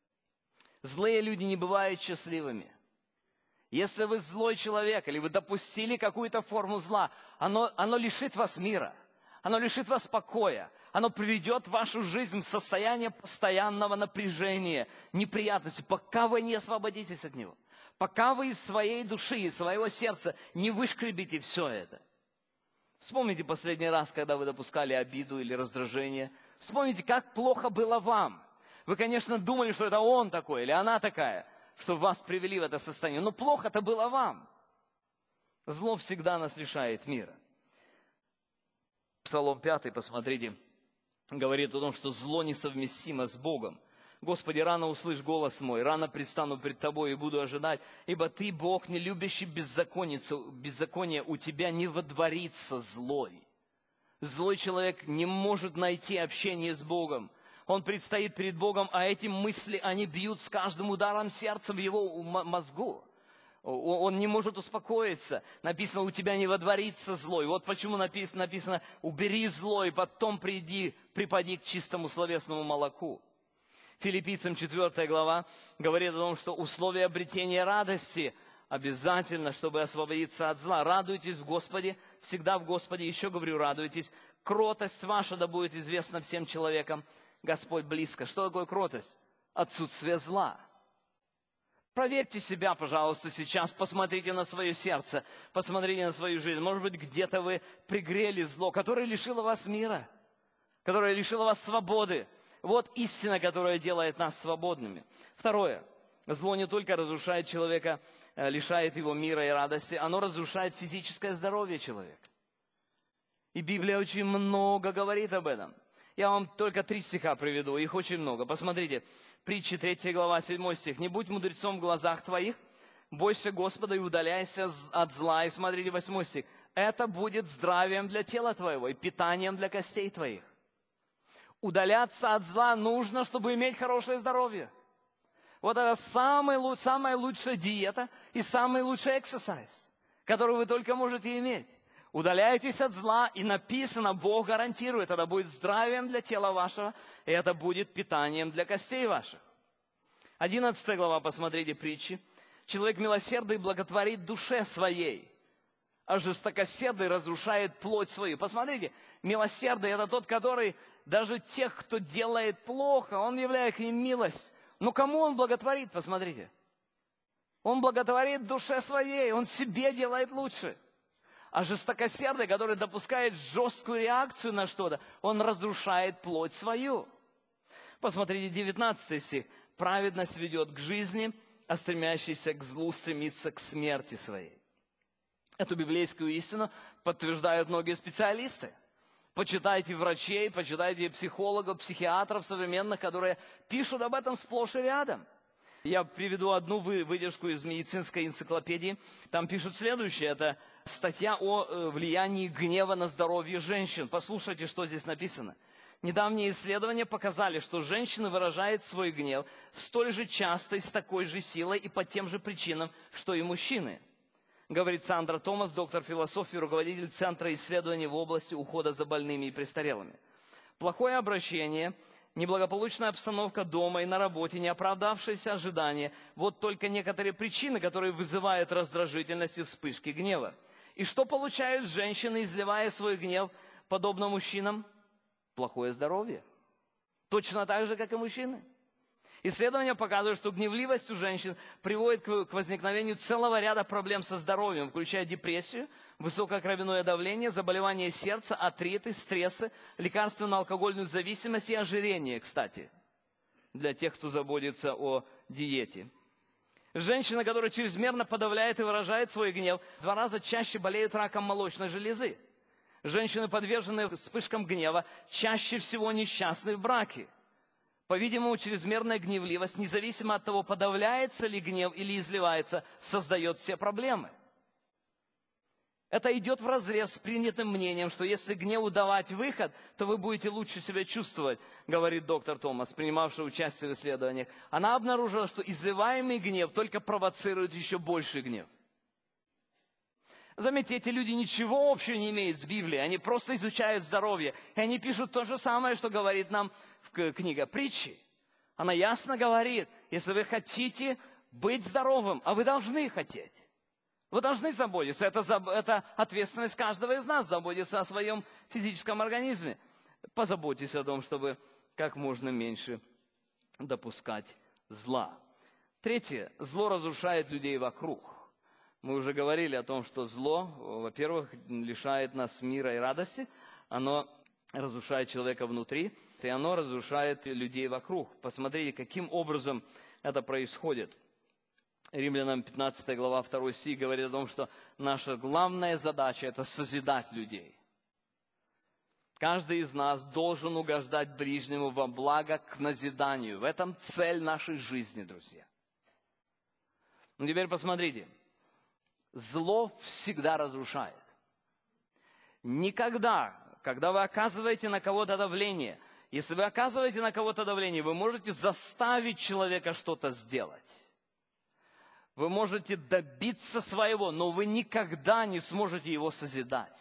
[SPEAKER 2] Злые люди не бывают счастливыми. Если вы злой человек, или вы допустили какую-то форму зла, оно лишит вас мира, оно лишит вас покоя, оно приведет вашу жизнь в состояние постоянного напряжения, неприятности, пока вы не освободитесь от него, пока вы из своей души, из своего сердца не вышкребите все это. Вспомните последний раз, когда вы допускали обиду или раздражение. Вспомните, как плохо было вам. Вы, конечно, думали, что это он такой или она такая, что вас привели в это состояние. Но плохо-то было вам. Зло всегда нас лишает мира. Псалом 5, посмотрите, говорит о том, что зло несовместимо с Богом. «Господи, рано услышь голос мой, рано предстану пред Тобой и буду ожидать, ибо Ты, Бог, не любящий беззаконие, у Тебя не водворится злой». Злой человек не может найти общение с Богом. Он предстоит перед Богом, а эти мысли, они бьют с каждым ударом сердца в его мозгу. Он не может успокоиться. Написано, у тебя не водворится злой. Вот почему написано, убери зло, и потом припади к чистому словесному молоку. Филиппийцам 4 глава говорит о том, что условие обретения радости обязательно, чтобы освободиться от зла. Радуйтесь в Господе, всегда в Господе, еще говорю, радуйтесь. Кротость ваша да будет известна всем человекам. Господь близко. Что такое кротость? Отсутствие зла. Проверьте себя, пожалуйста, сейчас. Посмотрите на свое сердце, посмотрите на свою жизнь. Может быть, где-то вы пригрели зло, которое лишило вас мира, которое лишило вас свободы. Вот истина, которая делает нас свободными. Второе. Зло не только разрушает человека, лишает его мира и радости, оно разрушает физическое здоровье человека. И Библия очень много говорит об этом. Я вам только 3 стиха приведу, их очень много. Посмотрите, Притчи 3 глава, 7 стих. «Не будь мудрецом в глазах твоих, бойся Господа и удаляйся от зла». И смотрите, 8 стих. «Это будет здравием для тела твоего и питанием для костей твоих». Удаляться от зла нужно, чтобы иметь хорошее здоровье. Вот это самая лучшая диета и самый лучший эксерсайз, который вы только можете иметь. Удаляйтесь от зла, и написано, Бог гарантирует, это будет здравием для тела вашего, и это будет питанием для костей ваших. 11 глава, посмотрите, Притчи. «Человек милосердный благотворит душе своей, а жестокосердый разрушает плоть свою». Посмотрите, милосердный – это тот, который даже тех, кто делает плохо, он являет к ним милость. Но кому он благотворит, посмотрите. Он благотворит душе своей, он себе делает лучше. А жестокосердый, который допускает жесткую реакцию на что-то, он разрушает плоть свою. Посмотрите, 19 стих. «Праведность ведет к жизни, а стремящийся к злу стремится к смерти своей». Эту библейскую истину подтверждают многие специалисты. Почитайте врачей, почитайте психологов, психиатров современных, которые пишут об этом сплошь и рядом. Я приведу одну выдержку из медицинской энциклопедии. Там пишут следующее. Это статья о влиянии гнева на здоровье женщин. Послушайте, что здесь написано. Недавние исследования показали, что женщины выражают свой гнев столь же часто и с такой же силой и по тем же причинам, что и мужчины. Говорит Сандра Томас, доктор философии, руководитель Центра исследований в области ухода за больными и престарелыми. Плохое обращение, неблагополучная обстановка дома и на работе, неоправдавшиеся ожидания – вот только некоторые причины, которые вызывают раздражительность и вспышки гнева. И что получают женщины, изливая свой гнев, подобно мужчинам? Плохое здоровье. Точно так же, как и мужчины. Исследования показывают, что гневливость у женщин приводит к возникновению целого ряда проблем со здоровьем, включая депрессию, высокое кровяное давление, заболевания сердца, артриты, стрессы, лекарственно-алкогольную зависимость и ожирение, кстати, для тех, кто заботится о диете. Женщина, которая чрезмерно подавляет и выражает свой гнев, в 2 раза чаще болеют раком молочной железы. Женщины, подверженные вспышкам гнева, чаще всего несчастны в браке. По-видимому, чрезмерная гневливость, независимо от того, подавляется ли гнев или изливается, создает все проблемы. Это идет вразрез с принятым мнением, что если гневу давать выход, то вы будете лучше себя чувствовать, говорит доктор Томас, принимавший участие в исследованиях. Она обнаружила, что изливаемый гнев только провоцирует еще больший гнев. Заметьте, эти люди ничего общего не имеют с Библией, они просто изучают здоровье. И они пишут то же самое, что говорит нам книга Притчи. Она ясно говорит, если вы хотите быть здоровым, а вы должны хотеть, вы должны заботиться. Это ответственность каждого из нас, заботиться о своем физическом организме. Позаботьтесь о том, чтобы как можно меньше допускать зла. Третье. Зло разрушает людей вокруг. Мы уже говорили о том, что зло, во-первых, лишает нас мира и радости. Оно разрушает человека внутри, и оно разрушает людей вокруг. Посмотрите, каким образом это происходит. Римлянам 15 глава 2 стих говорит о том, что наша главная задача – это созидать людей. Каждый из нас должен угождать ближнему во благо к назиданию. В этом цель нашей жизни, друзья. Ну, теперь посмотрите. Зло всегда разрушает. Никогда, когда вы оказываете на кого-то давление, если вы оказываете на кого-то давление, вы можете заставить человека что-то сделать. Вы можете добиться своего, но вы никогда не сможете его созидать.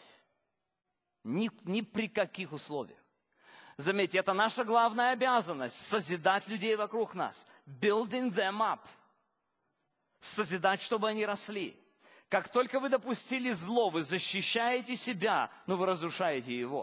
[SPEAKER 2] Ни при каких условиях. Заметьте, это наша главная обязанность – созидать людей вокруг нас. Building them up. Созидать, чтобы они росли. Как только вы допустили зло, вы защищаете себя, но вы разрушаете его.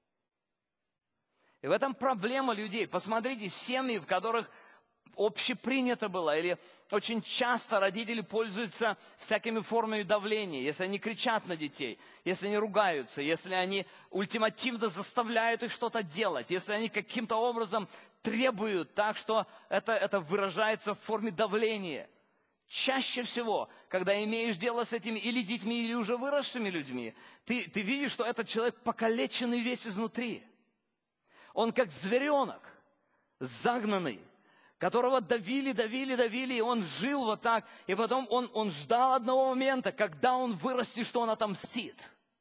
[SPEAKER 2] И в этом проблема людей. Посмотрите, семьи, в которых общепринято было, или очень часто родители пользуются всякими формами давления, если они кричат на детей, если они ругаются, если они ультимативно заставляют их что-то делать, если они каким-то образом требуют так, что это выражается в форме давления. Чаще всего, когда имеешь дело с этими или детьми, или уже выросшими людьми, ты видишь, что этот человек покалеченный весь изнутри. Он как зверенок, загнанный, которого давили, и он жил вот так, и потом он ждал одного момента, когда он вырастет, что он отомстит.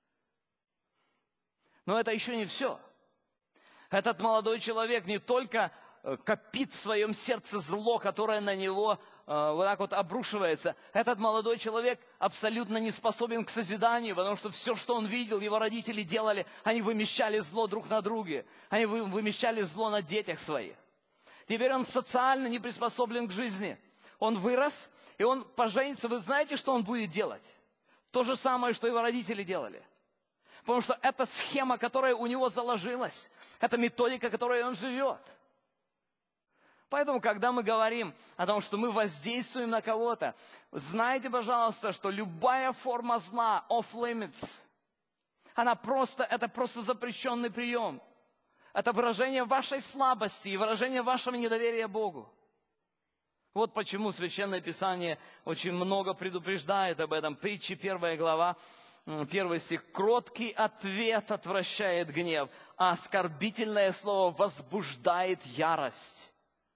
[SPEAKER 2] Но это еще не все. Этот молодой человек не только копит в своем сердце зло, которое на него вот так вот обрушивается. Этот молодой человек абсолютно не способен к созиданию, потому что все, что он видел, его родители делали, они вымещали зло друг на друге. Они вымещали зло на детях своих. Теперь он социально не приспособлен к жизни. Он вырос, и он поженится. Вы знаете, что он будет делать? То же самое, что его родители делали. Потому что это схема, которая у него заложилась. Это методика, которой он живет. Поэтому, когда мы говорим о том, что мы воздействуем на кого-то, знайте, пожалуйста, что любая форма зла, off limits, это просто запрещенный прием. Это выражение вашей слабости и выражение вашего недоверия Богу. Вот почему Священное Писание очень много предупреждает об этом. Притчи 1 глава, 1 стих. «Кроткий ответ отвращает гнев, а оскорбительное слово возбуждает ярость».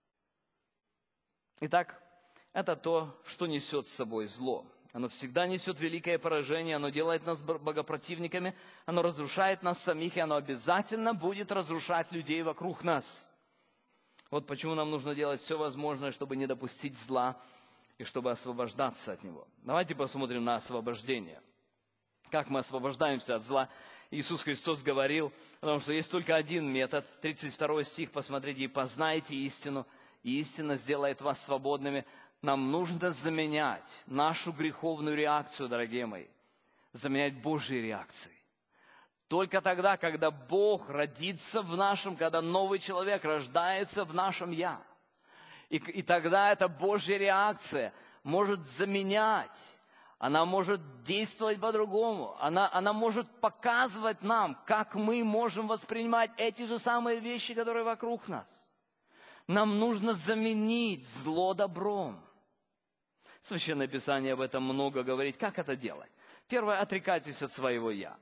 [SPEAKER 2] Итак, это то, что несет с собой зло. Оно всегда несет великое поражение, оно делает нас богопротивниками, оно разрушает нас самих, и оно обязательно будет разрушать людей вокруг нас. Вот почему нам нужно делать все возможное, чтобы не допустить зла и чтобы освобождаться от него. Давайте посмотрим на освобождение. Как мы освобождаемся от зла? Иисус Христос говорил о том, что есть только один метод. 32 стих, посмотрите, «И познайте истину, и истина сделает вас свободными». Нам нужно заменять нашу греховную реакцию, дорогие мои, заменять Божьей реакцией. Только тогда, когда Бог родится в нашем, когда новый человек рождается в нашем «я». И тогда эта Божья реакция может заменять, она может действовать по-другому, она может показывать нам, как мы можем воспринимать эти же самые вещи, которые вокруг нас. Нам нужно заменить зло добром. Священное Писание об этом много говорит. Как это делать? Первое, отрекайтесь от своего «я».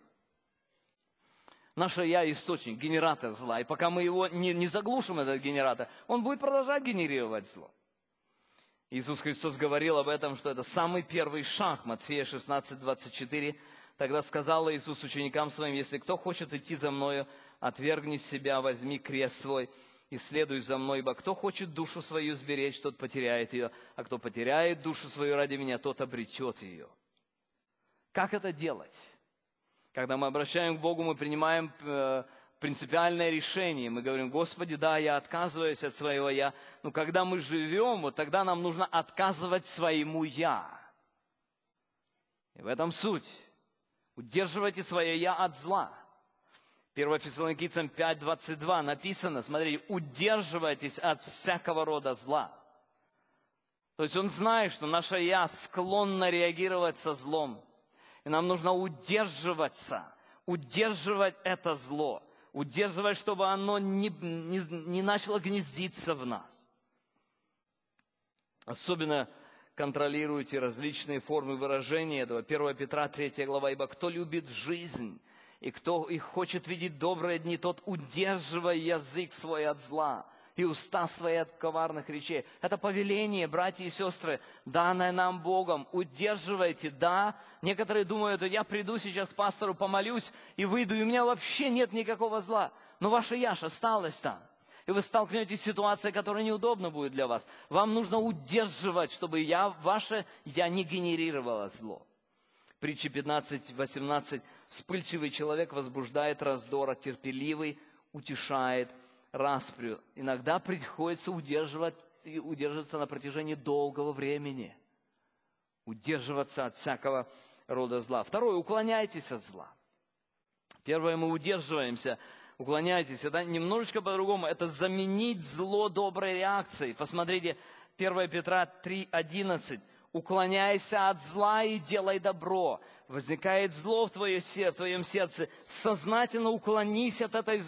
[SPEAKER 2] Наше «я» – источник, генератор зла. И пока мы его не заглушим, этот генератор, он будет продолжать генерировать зло. Иисус Христос говорил об этом, что это самый первый шаг. Матфея 16, 24. Тогда сказал Иисус ученикам своим: «Если кто хочет идти за Мною, отвергни себя, возьми крест свой и следуй за Мной, ибо кто хочет душу свою сберечь, тот потеряет ее, а кто потеряет душу свою ради Меня, тот обретет ее». Как это делать? Когда мы обращаем к Богу, мы принимаем принципиальное решение. Мы говорим: Господи, да, я отказываюсь от своего «я». Но когда мы живем, вот тогда нам нужно отказывать своему «я». И в этом суть. Удерживайте свое «я» от зла. 1 Фессалоникийцам 5:22 написано, смотрите: удерживайтесь от всякого рода зла. То есть он знает, что наше «я» склонно реагировать со злом. И нам нужно удерживаться, удерживать это зло, удерживать, чтобы оно не начало гнездиться в нас. Особенно контролируйте различные формы выражения этого. 1 Петра 3 глава. «Ибо кто любит жизнь, и кто и хочет видеть добрые дни, тот удерживай язык свой от зла и уста свои от коварных речей». Это повеление, братья и сестры, данное нам Богом. Удерживайте, да. Некоторые думают: я приду сейчас к пастору, помолюсь и выйду, и у меня вообще нет никакого зла. Но ваше «я» осталось там. И вы столкнетесь с ситуацией, которая неудобна будет для вас. Вам нужно удерживать, чтобы ваше «я» не генерировало зло. Притча 15:18. «Вспыльчивый человек возбуждает раздор, а терпеливый утешает распрю». Иногда приходится удерживаться на протяжении долгого времени. Удерживаться от всякого рода зла. Второе: уклоняйтесь от зла. Первое: мы удерживаемся. Уклоняйтесь. Это немножечко по-другому. Это заменить зло доброй реакцией. Посмотрите, 1 Петра 3:11. «Уклоняйся от зла и делай добро». Возникает зло в твоем сердце. Сознательно уклонись от этих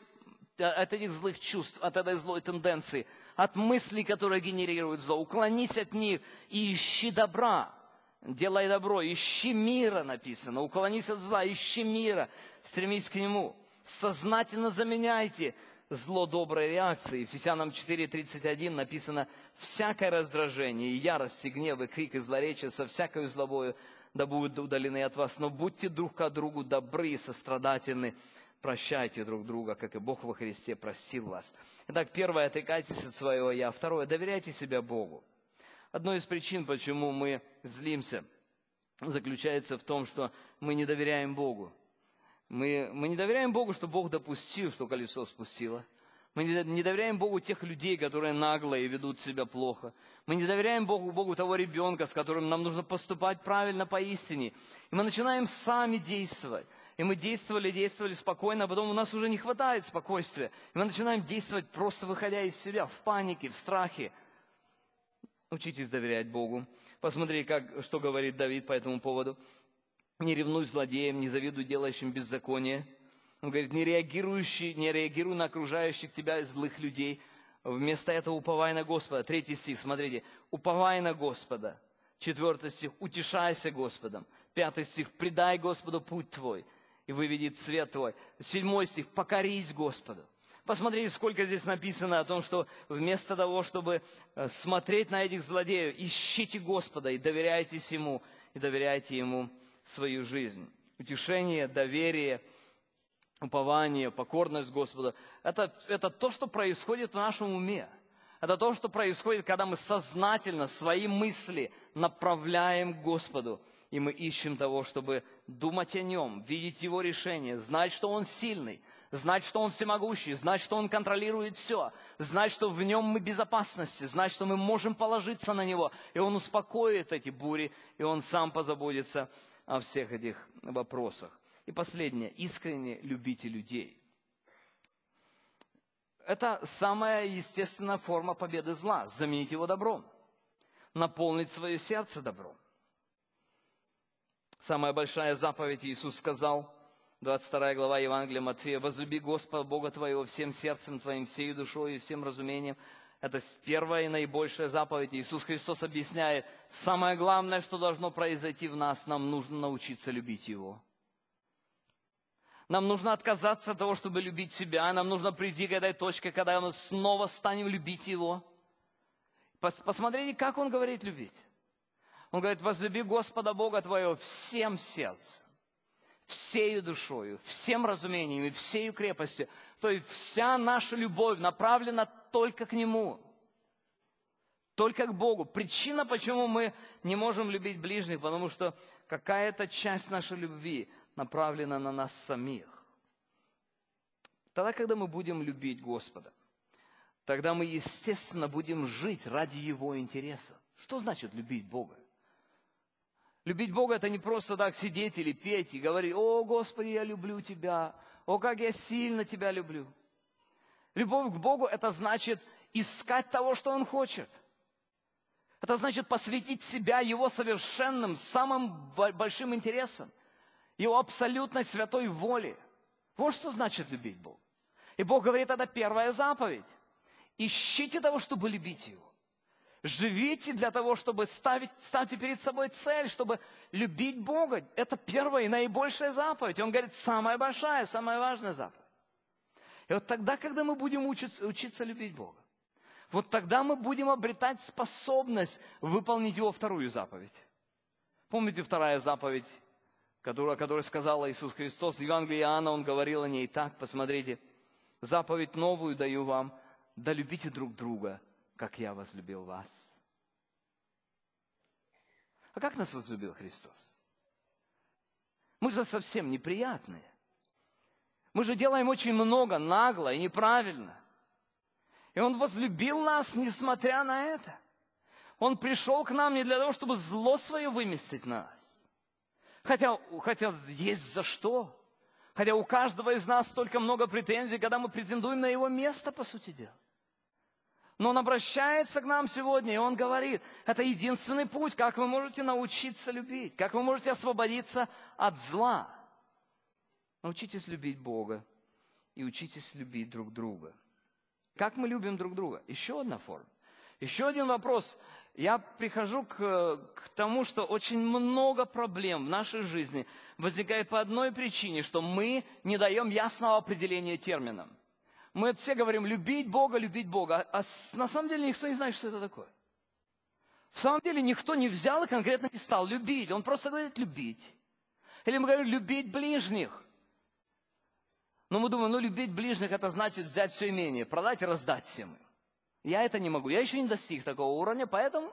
[SPEAKER 2] злых чувств, от этой злой тенденции, от мыслей, которые генерируют зло. Уклонись от них и ищи добра. Делай добро, ищи мира, написано. Уклонись от зла, ищи мира, стремись к нему. Сознательно заменяйте зло доброй реакцией. Ефесянам 4:31 написано: «Всякое раздражение, ярость, и гнев, и крик, и злоречие со всякою злобою да будут удалены от вас. Но будьте друг к другу добры и сострадательны, прощайте друг друга, как и Бог во Христе простил вас». Итак, первое: отрекайтесь от своего «я». Второе: доверяйте себя Богу. Одной из причин, почему мы злимся, заключается в том, что мы не доверяем Богу. Мы не доверяем Богу, что Бог допустил, что колесо спустило. Мы не доверяем Богу тех людей, которые наглые и ведут себя плохо. Мы не доверяем Богу того ребенка, с которым нам нужно поступать правильно по истине. И мы начинаем сами действовать. И мы действовали спокойно, а потом у нас уже не хватает спокойствия. И мы начинаем действовать, просто выходя из себя, в панике, в страхе. Учитесь доверять Богу. Посмотри, что говорит Давид по этому поводу. «Не ревнуй злодеям, не завидуй делающим беззаконие». Он говорит: не реагируй на окружающих тебя злых людей. Вместо этого уповай на Господа. 3 стих, смотрите. «Уповай на Господа». 4 стих. «Утешайся Господом». 5 стих. «Предай Господу путь твой, и выведет свет твой». 7 стих. «Покорись Господу». Посмотрите, сколько здесь написано о том, что вместо того, чтобы смотреть на этих злодеев, ищите Господа и доверяйтесь Ему, и доверяйте Ему свою жизнь. Утешение, доверие, упование, покорность Господу – это то, что происходит в нашем уме. Это то, что происходит, когда мы сознательно свои мысли направляем к Господу. И мы ищем того, чтобы думать о Нем, видеть Его решение, знать, что Он сильный, знать, что Он всемогущий, знать, что Он контролирует все, знать, что в Нем мы в безопасности, знать, что мы можем положиться на Него, и Он успокоит эти бури, и Он сам позаботится о всех этих вопросах. И последнее: искренне любите людей. Это самая естественная форма победы зла – заменить его добром, наполнить свое сердце добром. Самая большая заповедь, Иисус сказал, 22 глава Евангелия Матфея: «Возлюби Господа Бога твоего всем сердцем твоим, всей душой и всем разумением». Это первая и наибольшая заповедь. Иисус Христос объясняет: самое главное, что должно произойти в нас, нам нужно научиться любить Его. Нам нужно отказаться от того, чтобы любить себя. Нам нужно прийти к этой точке, когда мы снова станем любить Его. Посмотрите, как Он говорит любить. Он говорит: возлюби Господа Бога твоего всем сердцем, всею душою, всем разумением и всею крепостью. То есть вся наша любовь направлена только к Нему. Только к Богу. Причина, почему мы не можем любить ближних, потому что какая-то часть нашей любви направлена на нас самих. Тогда, когда мы будем любить Господа, тогда мы, естественно, будем жить ради Его интереса. Что значит любить Бога? Любить Бога – это не просто так сидеть или петь и говорить: «О, Господи, я люблю Тебя! О, как я сильно Тебя люблю!» Любовь к Богу – это значит искать того, что Он хочет. Это значит посвятить себя Его совершенным, самым большим интересам, Его абсолютной святой воле. Вот что значит любить Бога. И Бог говорит, это первая заповедь. Ищите того, чтобы любить Его. Живите для того, чтобы ставьте перед собой цель, чтобы любить Бога. Это первая и наибольшая заповедь. Он говорит, самая большая, самая важная заповедь. И вот тогда, когда мы будем учиться любить Бога, вот тогда мы будем обретать способность выполнить Его вторую заповедь. Помните вторая заповедь, о которой сказал Иисус Христос? В Евангелии Иоанна Он говорил о ней так, посмотрите. «Заповедь новую даю вам, да любите друг друга, как я возлюбил вас». А как нас возлюбил Христос? Мы же совсем неприятные. Мы же делаем очень много нагло и неправильно. И Он возлюбил нас, несмотря на это. Он пришел к нам не для того, чтобы зло свое выместить на нас. Хотя есть за что. Хотя у каждого из нас столько много претензий, когда мы претендуем на Его место, по сути дела. Но Он обращается к нам сегодня, и Он говорит, это единственный путь, как вы можете научиться любить, как вы можете освободиться от зла. Научитесь любить Бога и учитесь любить друг друга. Как мы любим друг друга? Еще одна форма. Еще один вопрос. Я прихожу к тому, что очень много проблем в нашей жизни возникает по одной причине, что мы не даем ясного определения терминам. Мы все говорим любить Бога, а на самом деле никто не знает, что это такое. В самом деле никто не взял и конкретно не стал любить. Он просто говорит любить. Или мы говорим любить ближних. Но мы думаем, любить ближних это значит взять все имение, продать и раздать всем им. Я это не могу. Я еще не достиг такого уровня, поэтому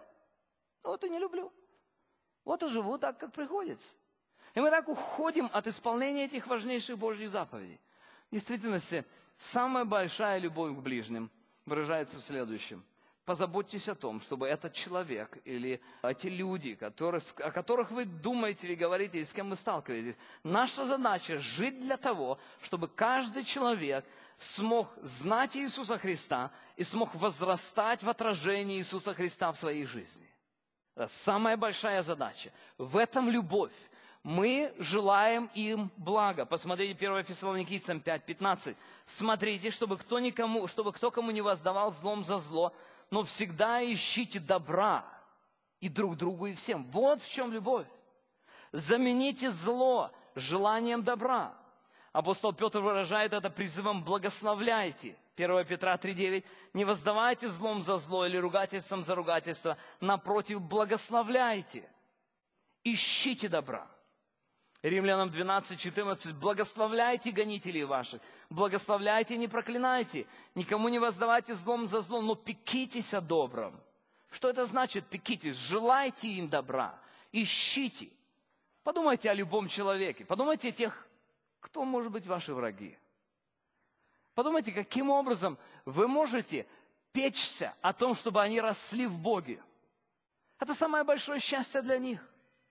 [SPEAKER 2] и не люблю. Вот и живу так, как приходится. И мы так уходим от исполнения этих важнейших Божьих заповедей. В действительности, самая большая любовь к ближним выражается в следующем. Позаботьтесь о том, чтобы этот человек или эти люди, о которых вы думаете или говорите, и с кем вы сталкиваетесь, наша задача жить для того, чтобы каждый человек смог знать Иисуса Христа и смог возрастать в отражении Иисуса Христа в своей жизни. Это самая большая задача. В этом любовь. Мы желаем им блага. Посмотрите 1 Фессалоникийцам 5:15. Смотрите, чтобы кто кому не воздавал злом за зло, но всегда ищите добра и друг другу, и всем. Вот в чем любовь. Замените зло желанием добра. Апостол Петр выражает это призывом «благословляйте». 1 Петра 3:9. «Не воздавайте злом за зло или ругательством за ругательство, напротив, благословляйте, ищите добра». Римлянам 12:14. «Благословляйте гонителей ваших, благословляйте, не проклинайте, никому не воздавайте злом за зло, но пекитесь о добром». Что это значит пекитесь? Желайте им добра, ищите. Подумайте о любом человеке, подумайте о тех, кто может быть ваши враги. Подумайте, каким образом вы можете печься о том, чтобы они росли в Боге. Это самое большое счастье для них.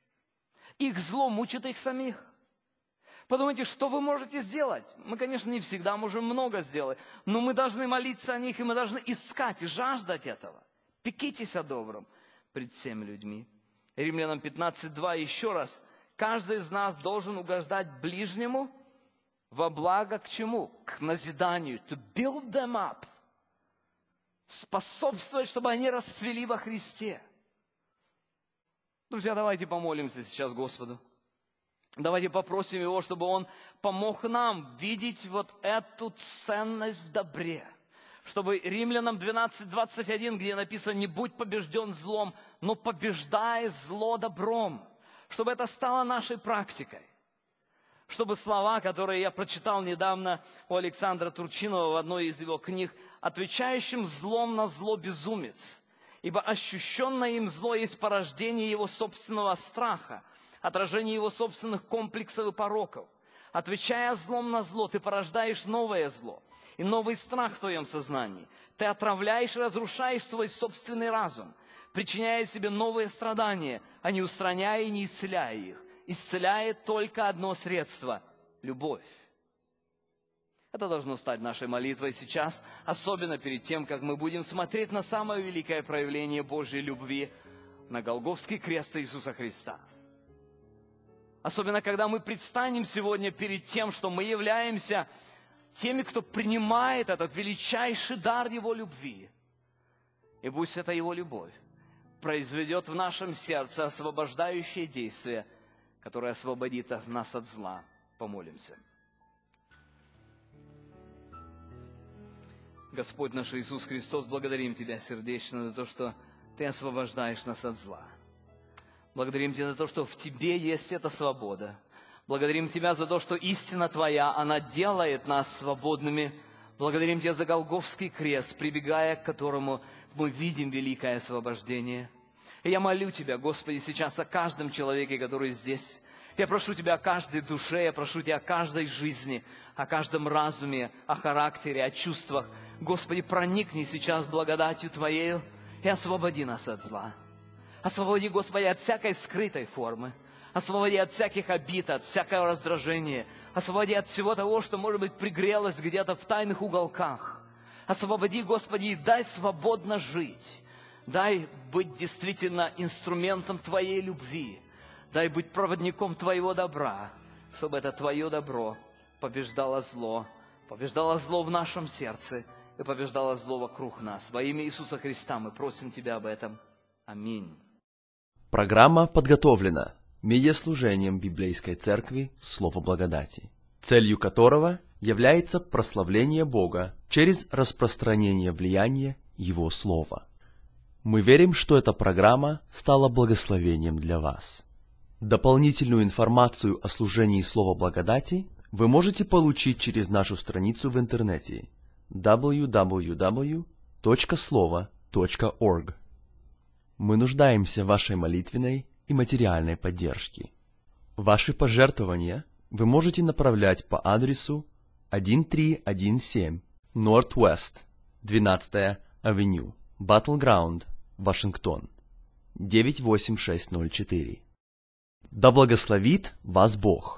[SPEAKER 2] Их зло мучит их самих. Подумайте, что вы можете сделать. Мы, конечно, не всегда можем много сделать, но мы должны молиться о них, и мы должны искать и жаждать этого. Пекитесь о добром пред всеми людьми. Римлянам 15:2 еще раз. Каждый из нас должен угождать ближнему во благо к чему? К назиданию. To build them up. Способствовать, чтобы они расцвели во Христе. Друзья, давайте помолимся сейчас Господу. Давайте попросим Его, чтобы Он помог нам видеть вот эту ценность в добре. Чтобы Римлянам 12:21, где написано «Не будь побежден злом, но побеждай зло добром». Чтобы это стало нашей практикой. Чтобы слова, которые я прочитал недавно у Александра Турчинова в одной из его книг, «Отвечающим злом на зло безумец». Ибо ощущенное им зло есть порождение его собственного страха, отражение его собственных комплексов и пороков. Отвечая злом на зло, ты порождаешь новое зло и новый страх в твоем сознании. Ты отравляешь и разрушаешь свой собственный разум, причиняя себе новые страдания, а не устраняя и не исцеляя их. Исцеляет только одно средство – любовь. Это должно стать нашей молитвой сейчас, особенно перед тем, как мы будем смотреть на самое великое проявление Божьей любви, на Голгофский крест Иисуса Христа. Особенно, когда мы предстанем сегодня перед тем, что мы являемся теми, кто принимает этот величайший дар Его любви. И пусть эта Его любовь произведет в нашем сердце освобождающее действие, которое освободит нас от зла. Помолимся. Господь наш Иисус Христос, благодарим Тебя сердечно за то, что Ты освобождаешь нас от зла. Благодарим Тебя за то, что в Тебе есть эта свобода. Благодарим Тебя за то, что истина Твоя, она делает нас свободными. Благодарим Тебя за Голгофский крест, прибегая к которому мы видим великое освобождение. И я молю Тебя, Господи, сейчас о каждом человеке, который здесь. Я прошу Тебя о каждой душе, я прошу Тебя о каждой жизни, о каждом разуме, о характере, о чувствах. Господи, проникни сейчас благодатью Твоею и освободи нас от зла. Освободи, Господи, от всякой скрытой формы. Освободи от всяких обид, от всякого раздражения. Освободи от всего того, что, может быть, пригрелось где-то в тайных уголках. Освободи, Господи, и дай свободно жить. Дай быть действительно инструментом Твоей любви. Дай быть проводником Твоего добра, чтобы это Твое добро побеждало зло в нашем сердце и побеждало зло вокруг нас. Во имя Иисуса Христа мы просим Тебя об этом. Аминь.
[SPEAKER 1] Программа подготовлена медиаслужением Библейской Церкви Слово Благодати, целью которого является прославление Бога через распространение влияния Его Слова. Мы верим, что эта программа стала благословением для вас. Дополнительную информацию о служении Слова Благодати вы можете получить через нашу страницу в интернете www.slovo.org. Мы нуждаемся в вашей молитвенной и материальной поддержке. Ваши пожертвования вы можете направлять по адресу 1317 Northwest 12-я Авеню, Battleground, Вашингтон, 98604. Да благословит вас Бог!